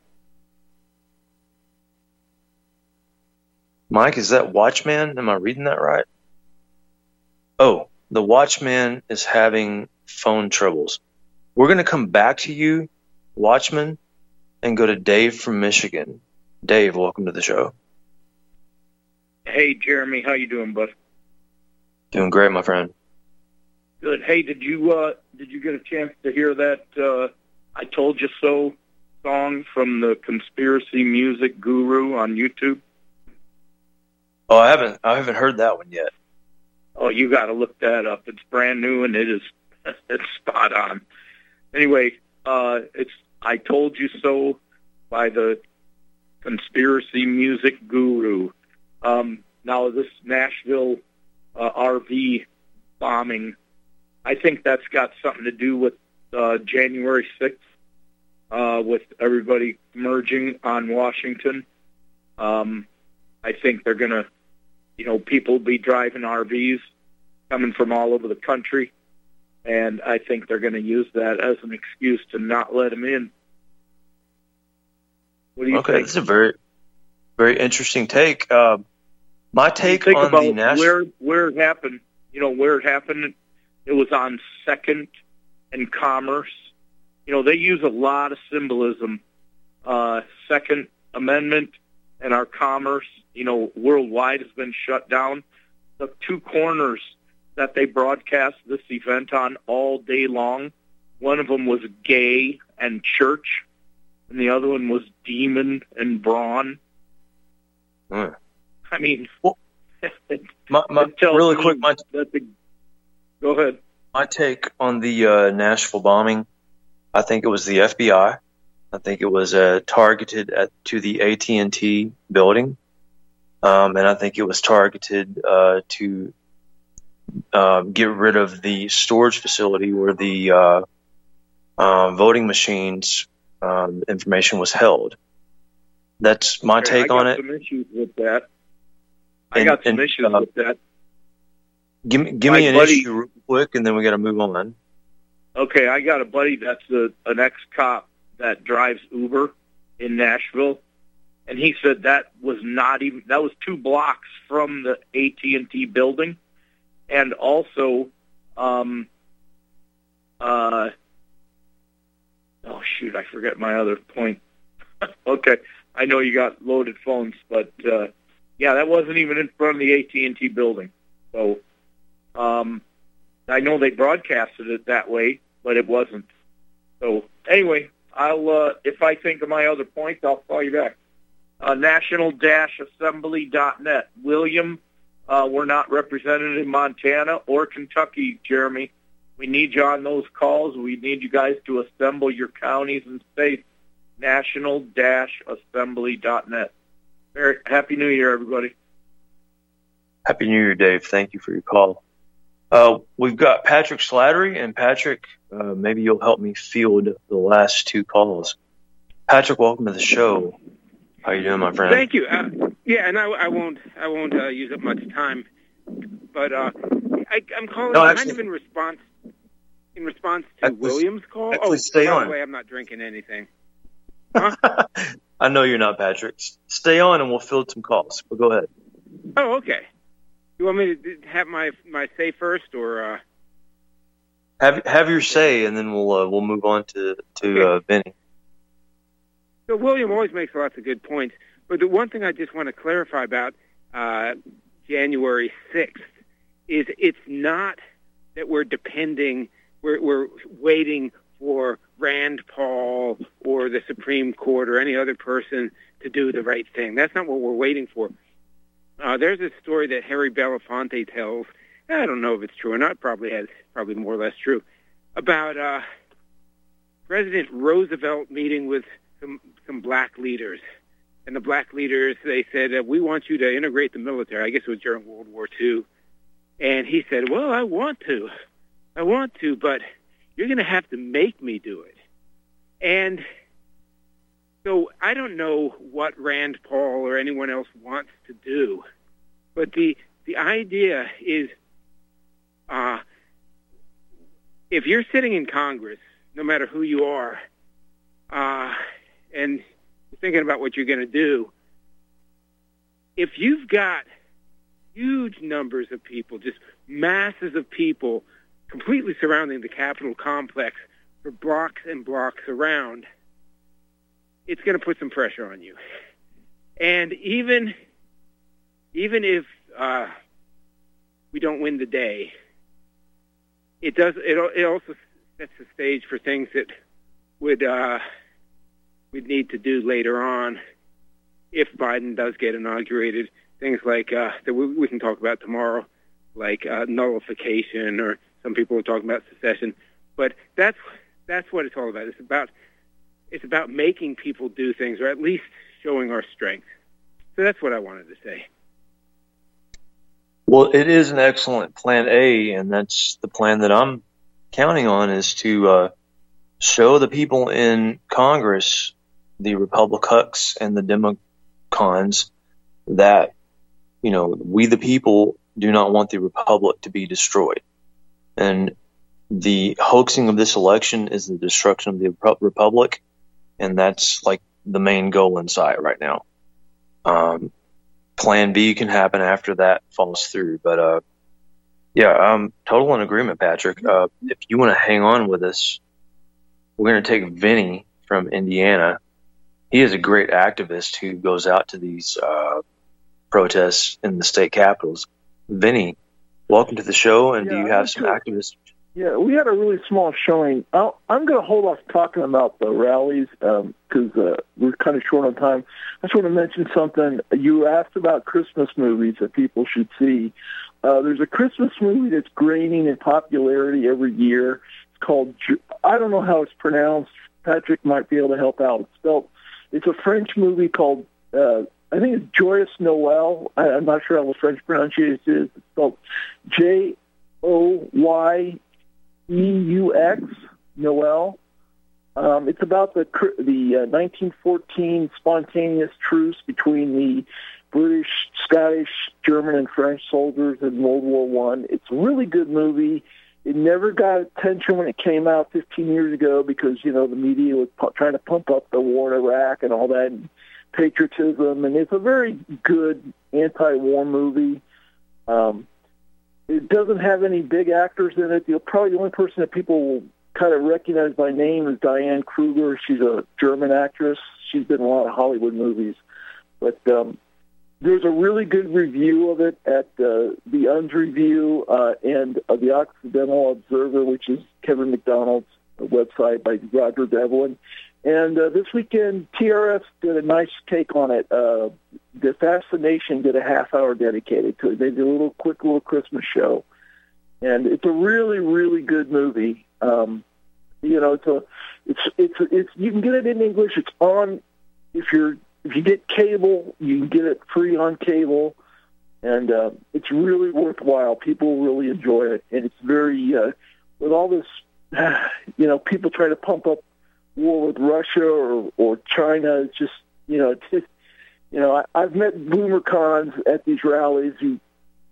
Mike, is that Watchman? Am I reading that right? Oh, the Watchman is having phone troubles. We're going to come back to you, Watchman, and go to Dave from Michigan. Dave, welcome to the show. Hey, Jeremy, how you doing, bud? Doing great, my friend. Good. Hey, did you uh, did you get a chance to hear that uh, "I Told You So" song from the Conspiracy Music Guru on YouTube? Oh, I haven't I haven't heard that one yet. Oh, you got to look that up. It's brand new and it is it's spot on. Anyway, uh, it's "I Told You So" by the Conspiracy Music Guru. Um, now, this Nashville uh, R V bombing I think that's got something to do with uh, January sixth, uh, with everybody merging on Washington. Um, I think they're going to, you know, people will be driving R Vs coming from all over the country, and I think they're going to use that as an excuse to not let them in. What do you okay, think? that's a very, very interesting take. Uh, my take think on about the national... where where it happened. You know, where it happened, it was on Second and Commerce. You know, they use a lot of symbolism. Uh, Second Amendment and our commerce, you know, worldwide has been shut down. The two corners that they broadcast this event on all day long, one of them was gay and church, and the other one was demon and brawn. Mm. I mean, well, my, my, really quick, my, that the, go ahead. My take on the uh, Nashville bombing, I think it was the F B I. I think it was uh, targeted at to the A T and T building, um, and I think it was targeted uh, to uh, get rid of the storage facility where the uh, uh, voting machines um, information was held. That's my okay, take I on got it. some issues with that. I And, got some and, issues uh, with that. Give me, give My me an buddy- issue real quick, and then we got to move on. Okay, I got a buddy that's a, an ex-cop that drives Uber in Nashville, and he said that was not even, that was two blocks from the A T and T building, and also, um, uh, oh shoot, I forget my other point. Okay, I know you got loaded phones, but uh, yeah, that wasn't even in front of the A T and T building. So, um, I know they broadcasted it that way, but it wasn't. So anyway, I'll uh, if I think of my other points, I'll call you back. Uh, national dash assembly dot net. William, uh, we're not represented in Montana or Kentucky, Jeremy. We need you on those calls. We need you guys to assemble your counties and states. national dash assembly dot net. Very Happy New Year, everybody. Happy New Year, Dave. Thank you for your call. Uh, we've got Patrick Slattery, and Patrick, uh, maybe you'll help me field the last two calls. Patrick, welcome to the show. How you doing, my friend? Thank you. Uh, yeah, and I, I won't, I won't uh, use up much time, but uh, I, I'm calling No, kind actually- of in response, in response to Actually- William's call. actually, oh, stay by on. the way, I'm not drinking anything. I know you're not, Patrick. S- Stay on, and we'll field some calls. But go ahead. Oh, okay. You want me to have my my say first, or? Uh... Have have your say, and then we'll uh, we'll move on to to uh, Benny. So William always makes lots of good points, but the one thing I just want to clarify about uh, January sixth is it's not that we're depending, we're, we're waiting for Rand Paul or the Supreme Court or any other person to do the right thing. That's not what we're waiting for. Uh, there's a story that Harry Belafonte tells. I don't know if it's true or not. Probably has, probably more or less true, about uh, President Roosevelt meeting with some, some black leaders. And the black leaders, they said, uh, we want you to integrate the military. I guess it was during World War Two. And he said, well, I want to. I want to, but you're going to have to make me do it. And so I don't know what Rand Paul or anyone else wants to do, but the the idea is uh, if you're sitting in Congress, no matter who you are, uh, and you're thinking about what you're going to do, if you've got huge numbers of people, just masses of people completely surrounding the Capitol complex for blocks and blocks around, it's going to put some pressure on you. And even even if uh, we don't win the day, it does. It, it also sets the stage for things that would uh, we'd need to do later on if Biden does get inaugurated. Things like uh, that we, we can talk about tomorrow, like uh, nullification, or some people are talking about secession. But that's that's what it's all about. It's about It's about making people do things, or at least showing our strength. So that's what I wanted to say. Well, it is an excellent plan A, and that's the plan that I'm counting on is to uh, show the people in Congress, the Republicans and the Democons, that, you know, we the people do not want the Republic to be destroyed. And the hoaxing of this election is the destruction of the Republic, and that's like the main goal in sight right now. Um, plan B can happen after that falls through. But, uh, yeah, I'm total in agreement, Patrick. Uh, if you want to hang on with us, we're going to take Vinny from Indiana. He is a great activist who goes out to these uh, protests in the state capitals. Vinny, welcome to the show, and yeah, do you have some activists? Yeah, we had a really small showing. I'll, I'm going to hold off talking about the rallies because um, uh, we're kind of short on time. I just want to mention something. You asked about Christmas movies that people should see. Uh, there's a Christmas movie that's gaining in popularity every year. It's called, I don't know how it's pronounced. Patrick might be able to help out. It's spelled, it's a French movie called, uh, I think it's Joyous Noel. I, I'm not sure how the French pronunciation is. It's spelled J O Y E U X, Noel. Um, it's about the the uh, nineteen fourteen spontaneous truce between the British, Scottish, German, and French soldiers in World War One. It's a really good movie. It never got attention when it came out fifteen years ago because, you know, the media was pu- trying to pump up the war in Iraq and all that, and patriotism. And it's a very good anti-war movie. Um, It doesn't have any big actors in it. The, probably the only person that people will kind of recognize by name is Diane Kruger. She's a German actress. She's been in a lot of Hollywood movies. But um, there's a really good review of it at uh, the U N S review uh, and uh, the Occidental Observer, which is Kevin McDonald's website by Roger Devlin. And uh, this weekend, T R S did a nice take on it. Uh, the Fascination did a half hour dedicated to it. They did a little quick little Christmas show, and it's a really, really good movie. Um, you know, it's a, it's, it's, it's. You can get it in English. It's on. If you're, if you get cable, you can get it free on cable, and uh, it's really worthwhile. People really enjoy it, and it's very uh, with all this, you know, people trying to pump up war with Russia or, or China. It's just, you know, it's just, you know, I, I've met boomer cons at these rallies who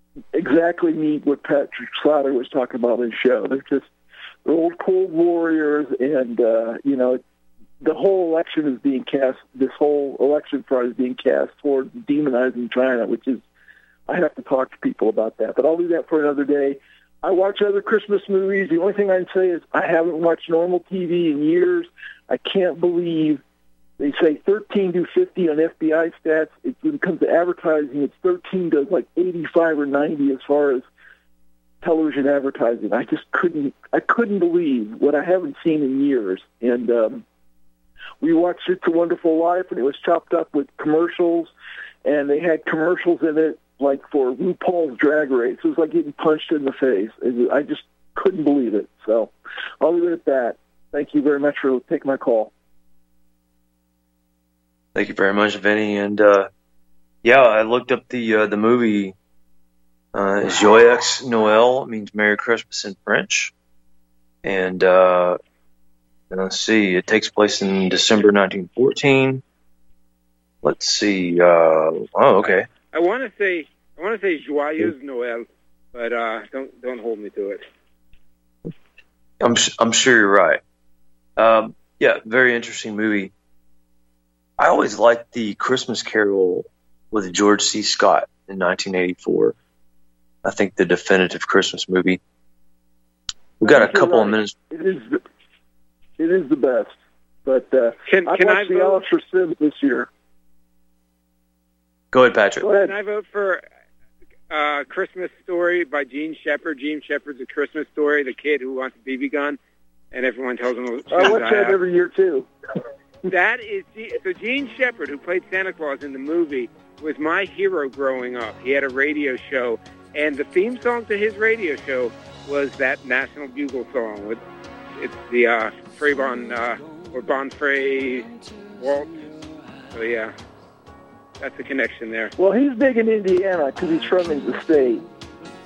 exactly meet what Patrick Slaughter was talking about in his show. They're just they're old Cold Warriors, and, uh, you know, the whole election is being cast, this whole election fraud is being cast towards demonizing China, which is, I have to talk to people about that. But I'll do that for another day. I watch other Christmas movies. The only thing I can say is I haven't watched normal T V in years. I can't believe they say thirteen to fifty on F B I stats. It, when it comes to advertising, it's thirteen to like eighty-five or ninety as far as television advertising. I just couldn't, I couldn't believe what I haven't seen in years. And um, we watched It's a Wonderful Life, and it was chopped up with commercials, and they had commercials in it like for RuPaul's Drag Race. It was like getting punched in the face. I just couldn't believe it. So I'll leave it at that. Thank you very much for taking my call. Thank you very much, Vinny. And uh, yeah, I looked up the uh, the movie uh, Joyeux Noël. It means Merry Christmas in French. And uh, let's see, it takes place in December nineteen fourteen. Let's see. Uh, oh, okay. I want to say I want to say Joyeux Noël, but uh, don't don't hold me to it. I'm I'm sure you're right. Um, yeah, very interesting movie. I always liked the Christmas Carol with George C. Scott in nineteen eighty-four. I think the definitive Christmas movie. We've got a couple right. of minutes. It is the, it is the best. But uh, can, I can watched I the vote? Alistair Sims this year. Go ahead, Patrick. Go ahead. Can I vote for uh, Christmas Story by Gene Shepard? Gene Shepard's A Christmas Story, the kid who wants a B B gun, and everyone tells him. I watch that every year, too. That is, so Gene Shepard, who played Santa Claus in the movie, was my hero growing up. He had a radio show, and the theme song to his radio show was that National Bugle song. With it's the uh, Frey Bon, uh, or Bon Frey waltz. So, yeah, that's the connection there. Well, he's big in Indiana because he's from the state.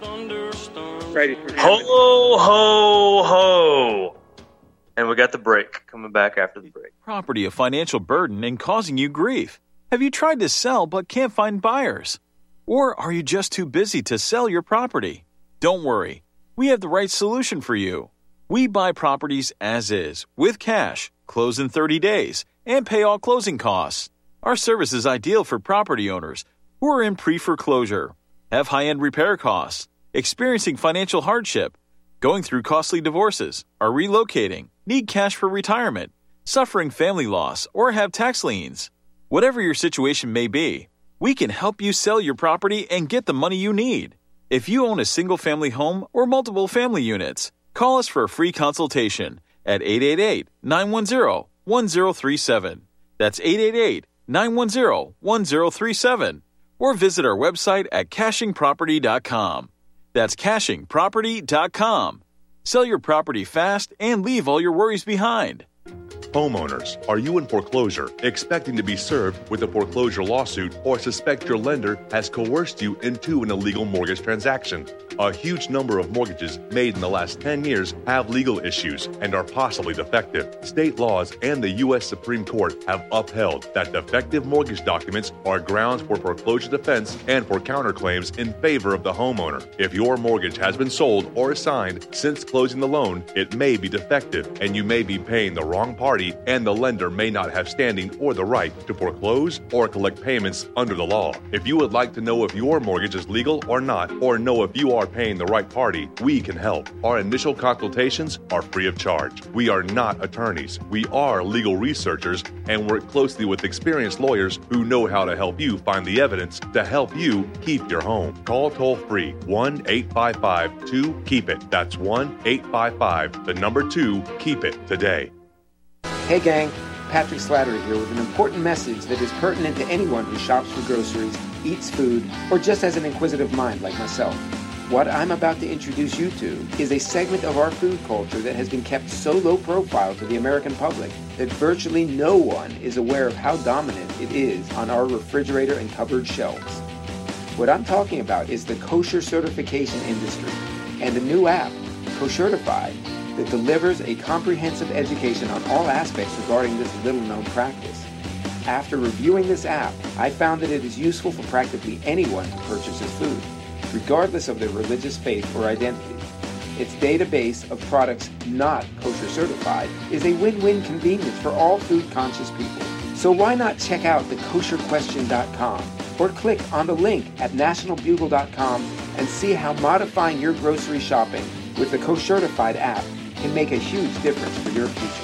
Ready for Ho, ho, ho. And we got the break. Coming back after the break. Property a financial burden and causing you grief? Have you tried to sell but can't find buyers? Or are you just too busy to sell your property? Don't worry. We have the right solution for you. We buy properties as is, with cash, close in thirty days, and pay all closing costs. Our service is ideal for property owners who are in pre-foreclosure, have high-end repair costs, experiencing financial hardship, going through costly divorces, are relocating, need cash for retirement, suffering family loss, or have tax liens. Whatever your situation may be, we can help you sell your property and get the money you need. If you own a single-family home or multiple family units, call us for a free consultation at eight eight eight, nine one zero, one zero three seven. That's eight eight eight, nine one zero, one zero three seven. Or visit our website at caching property dot com. That's caching property dot com. Sell your property fast and leave all your worries behind. Homeowners, are you in foreclosure, expecting to be served with a foreclosure lawsuit, or suspect your lender has coerced you into an illegal mortgage transaction? A huge number of mortgages made in the last ten years have legal issues and are possibly defective. State laws and the U S Supreme Court have upheld that defective mortgage documents are grounds for foreclosure defense and for counterclaims in favor of the homeowner. If your mortgage has been sold or assigned since closing the loan, it may be defective and you may be paying the wrong party, and the lender may not have standing or the right to foreclose or collect payments under the law. If you would like to know if your mortgage is legal or not, or know if you are paying the right party, we can help. Our initial consultations are free of charge. We are not attorneys. We are legal researchers and work closely with experienced lawyers who know how to help you find the evidence to help you keep your home. Call toll-free one eight five five two keep it. That's one eight five five, the number two, keep it today. Hey gang, Patrick Slattery here with an important message that is pertinent to anyone who shops for groceries, eats food, or just has an inquisitive mind like myself. What I'm about to introduce you to is a segment of our food culture that has been kept so low profile to the American public that virtually no one is aware of how dominant it is on our refrigerator and cupboard shelves. What I'm talking about is the kosher certification industry and a new app, Koshertified, that delivers a comprehensive education on all aspects regarding this little-known practice. After reviewing this app, I found that it is useful for practically anyone who purchases food, regardless of their religious faith or identity. Its database of products not kosher certified is a win-win convenience for all food-conscious people. So why not check out the kosher question dot com or click on the link at national bugle dot com and see how modifying your grocery shopping with the Koshertified app can make a huge difference for your future.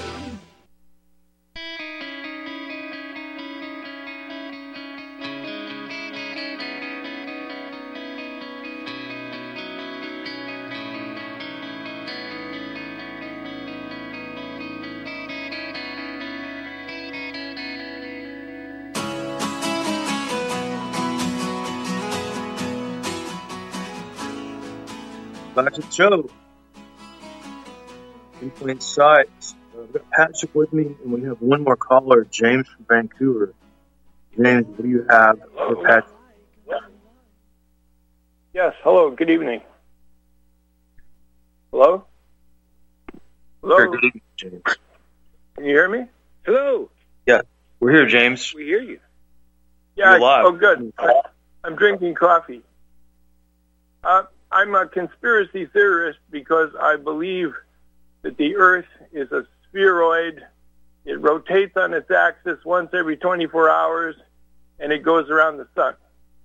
Back to the show. In plain sight. Uh, we've got Patrick with me, and we have one more caller, James from Vancouver. James, what do you have for Patrick? Yes, hello, good evening. Hello? Hello? Sure, good evening, James. Can you hear me? Hello? Yeah, we're here, James. We hear you. Yeah, You're live. oh good. I, I'm drinking coffee. Uh, I'm a conspiracy theorist because I believe that the Earth is a spheroid. It rotates on its axis once every twenty-four hours, and it goes around the sun.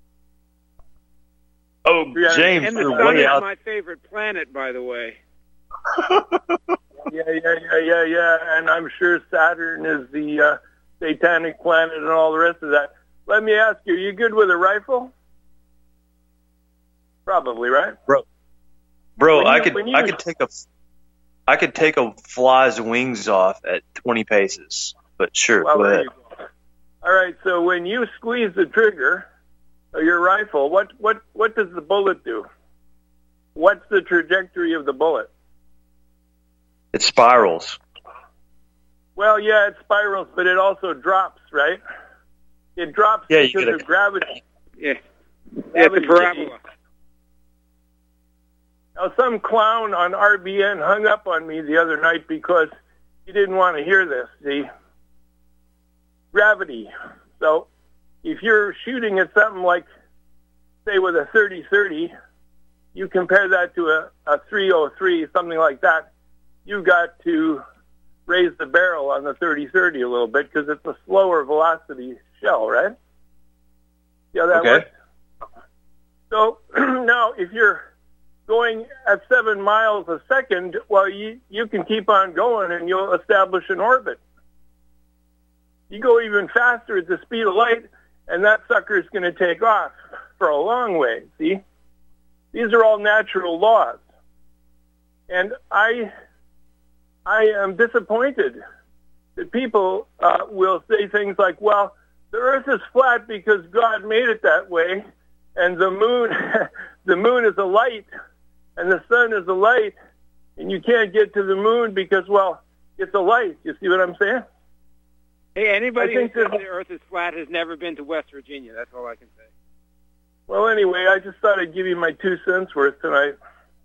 Oh, James, and the you're sun way is out. my favorite planet, by the way. Yeah, yeah, yeah, yeah, yeah. And I'm sure Saturn is the uh, satanic planet and all the rest of that. Let me ask you, are you good with a rifle? Probably, right? Bro, bro, When I you- could, when you- I could take a, I could take a fly's wings off at twenty paces. But sure, Well, go there ahead. you go. All right, so when you squeeze the trigger of your rifle, what, what, what does the bullet do? What's the trajectory of the bullet? It spirals. Well, yeah, it spirals, but it also drops, right? It drops Yeah, you because get a- of gravity. Yeah. Yeah, it's a Gravity. parabola. Now, some clown on R B N hung up on me the other night because he didn't want to hear this, see? Gravity. So if you're shooting at something like, say, with a thirty thirty, you compare that to a, a three oh three, something like that, you've got to raise the barrel on the thirty thirty a little bit because it's a slower velocity shell, right? Yeah, that Okay. works. So now if you're going at seven miles a second, well, you, you can keep on going and you'll establish an orbit. You go even faster at the speed of light, and that sucker is going to take off for a long way, see? These are all natural laws. And I I am disappointed that people uh, will say things like, well, the Earth is flat because God made it that way, and the moon the moon is a light, and the sun is a light, and you can't get to the moon because, well, it's a light. You see what I'm saying? Hey, anybody I who think says that- the Earth is flat has never been to West Virginia. That's all I can say. Well, anyway, I just thought I'd give you my two cents worth tonight.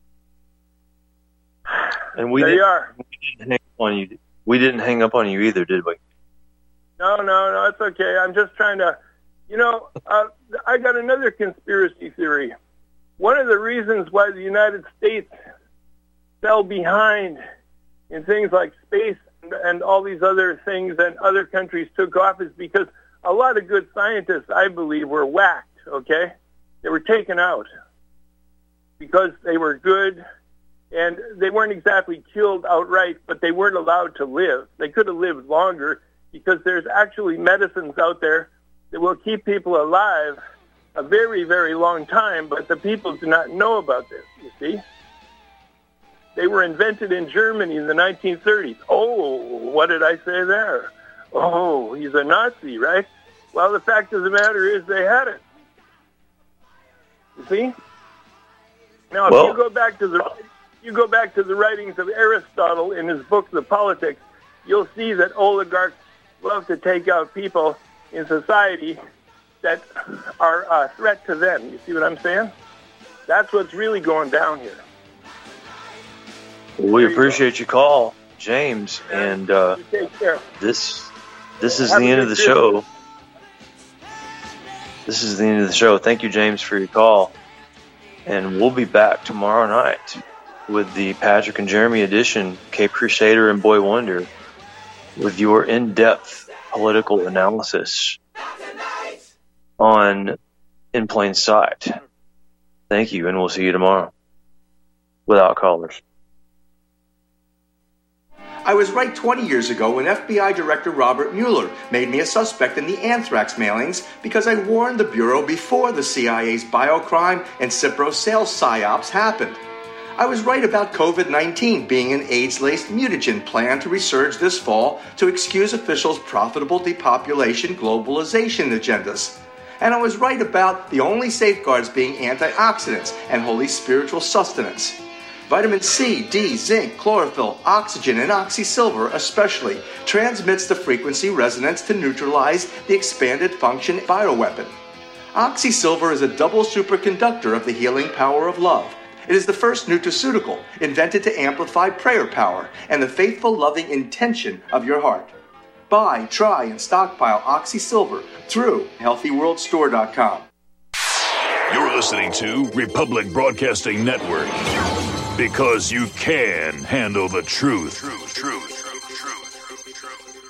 And we there didn't, you are. we didn't hang up on you. We didn't hang up on you either, did we? No, no, no, it's okay. I'm just trying to, you know, uh, I got another conspiracy theory. One of the reasons why the United States fell behind in things like space and, and all these other things and other countries took off is because a lot of good scientists, I believe, were whacked, okay? They were taken out because they were good, and they weren't exactly killed outright, but they weren't allowed to live. They could have lived longer because there's actually medicines out there that will keep people alive a very, very long time, but the people do not know about this, you see? They were invented in Germany in the nineteen thirties. Oh, what did I say there? Oh, he's a Nazi, right? Well, the fact of the matter is they had it. You see? Now, if Well- you go back to the you go back to the writings of Aristotle in his book, The Politics, you'll see that oligarchs love to take out people in society that are a threat to them. You see what I'm saying? That's what's really going down here. Well, we appreciate your call, James, and uh, You take care. this this is Have the a end good of the show. This is the end of the show. Thank you, James, for your call, and we'll be back tomorrow night with the Patrick and Jeremy edition, Cape Crusader and Boy Wonder, with your in-depth political analysis on In Plain Sight. Thank you, and we'll see you tomorrow. Without callers. I was right twenty years ago when F B I Director Robert Mueller made me a suspect in the anthrax mailings because I warned the Bureau before the C I A's biocrime and Cipro sales psyops happened. I was right about COVID nineteen being an AIDS-laced mutagen planned to resurge this fall to excuse officials' profitable depopulation globalization agendas. And I was right about the only safeguards being antioxidants and holy spiritual sustenance. Vitamin C, D, zinc, chlorophyll, oxygen, and oxysilver especially transmits the frequency resonance to neutralize the expanded function bioweapon. Oxysilver is a double superconductor of the healing power of love. It is the first nutraceutical invented to amplify prayer power and the faithful, loving intention of your heart. Buy, try, and stockpile Oxysilver through healthy world store dot com. You're listening to Republic Broadcasting Network. Because you can handle the truth. Truth, truth.